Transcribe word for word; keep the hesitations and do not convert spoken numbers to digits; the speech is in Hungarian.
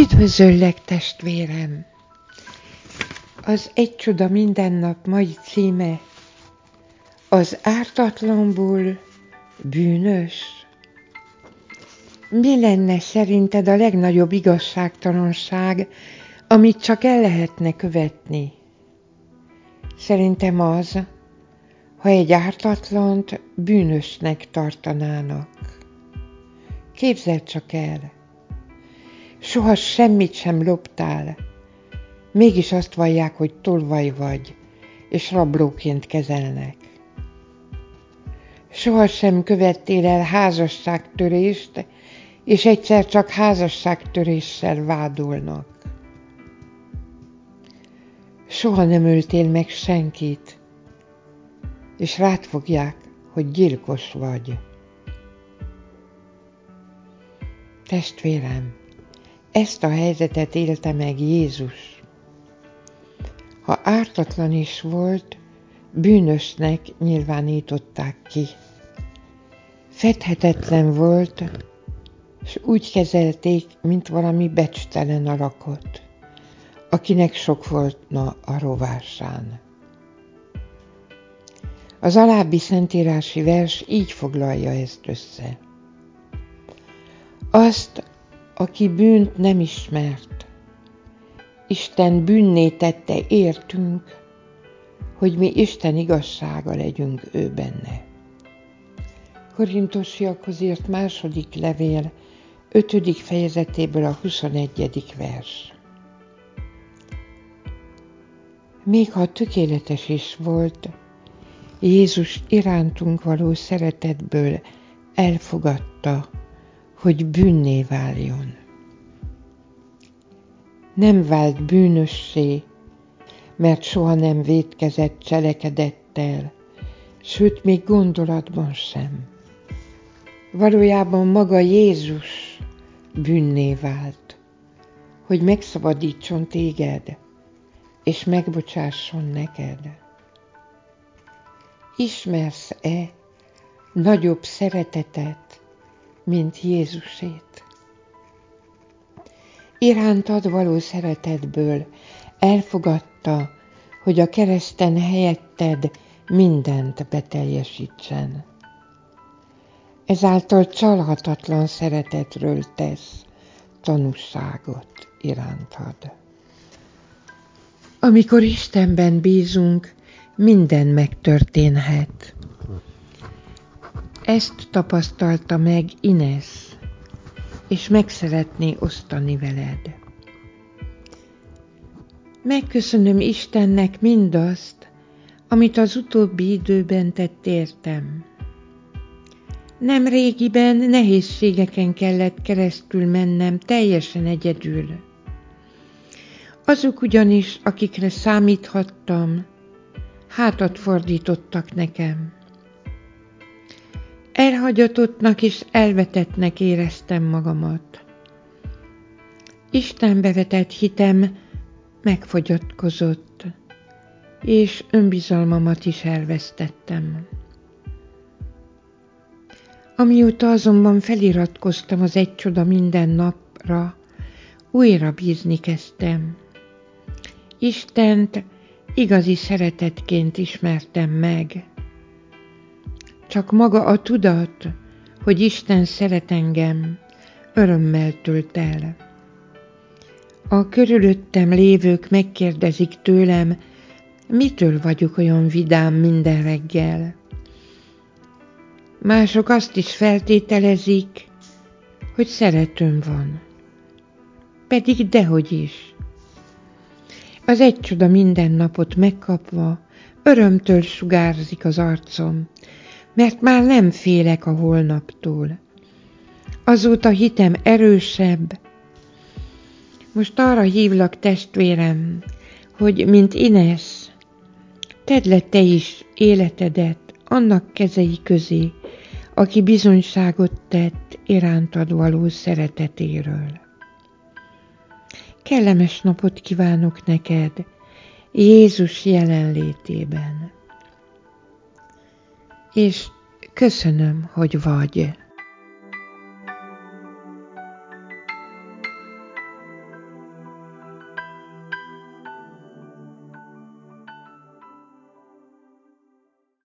Üdvözöllek, testvérem! Az Egy csoda minden nap mai címe: az ártatlanból bűnös. Mi lenne szerinted a legnagyobb igazságtalanság, amit csak el lehetne követni? Szerintem az, ha egy ártatlant bűnösnek tartanának. Képzeld csak el! Soha semmit sem loptál, mégis azt vallják, hogy tolvaj vagy, és rablóként kezelnek. Soha sem követtél el házasságtörést, és egyszer csak házasságtöréssel vádolnak. Soha nem öltél meg senkit, és rád fogják, hogy gyilkos vagy. Testvérem, ezt a helyzetet élte meg Jézus. Ha ártatlan is volt, bűnösnek nyilvánították ki. Fedhetetlen volt, és úgy kezelték, mint valami becstelen alakot, akinek sok volna a rovásán. Az alábbi szentírási vers így foglalja ezt össze. Azt, aki bűnt nem ismert, Isten bűnné tette értünk, hogy mi Isten igazsága legyünk ő benne. Korintusiakhoz írt második levél, ötödik fejezetéből a huszonegyedik vers. Még ha tökéletes is volt, Jézus irántunk való szeretetből elfogadta, hogy bűnné váljon. Nem vált bűnössé, mert soha nem vétkezett cselekedettel, sőt, még gondolatban sem. Valójában maga Jézus bűnné vált, hogy megszabadítson téged, és megbocsásson neked. Ismersz-e nagyobb szeretetet, mint Jézusét? Irántad való szeretetből elfogadta, hogy a kereszten helyetted mindent beteljesítsen. Ezáltal csalhatatlan szeretetről tesz tanúságot irántad. Amikor Istenben bízunk, minden megtörténhet. Ezt tapasztalta meg Ines, és meg szeretné osztani veled. Megköszönöm Istennek mindazt, amit az utóbbi időben tett értem. Nem régiben nehézségeken kellett keresztül mennem teljesen egyedül. Azok ugyanis, akikre számíthattam, hátat fordítottak nekem. Elhagyatottnak és elvetettnek éreztem magamat. Istenbe vetett hitem megfogyatkozott, és önbizalmamat is elvesztettem. Amióta azonban feliratkoztam az Egy csoda minden napra, újra bízni kezdtem. Istent igazi szeretetként ismertem meg. Csak maga a tudat, hogy Isten szeret engem, örömmel tölt el. A körülöttem lévők megkérdezik tőlem, mitől vagyok olyan vidám minden reggel. Mások azt is feltételezik, hogy szeretőm van. Pedig dehogy is. Az Egy csoda minden napot megkapva örömtől sugárzik az arcom, mert már nem félek a holnaptól. Azóta hitem erősebb. Most arra hívlak, testvérem, hogy mint Ines, tedd le te is életedet annak kezei közé, aki bizonyságot tett irántad való szeretetéről. Kellemes napot kívánok neked, Jézus jelenlétében. És köszönöm, hogy vagy.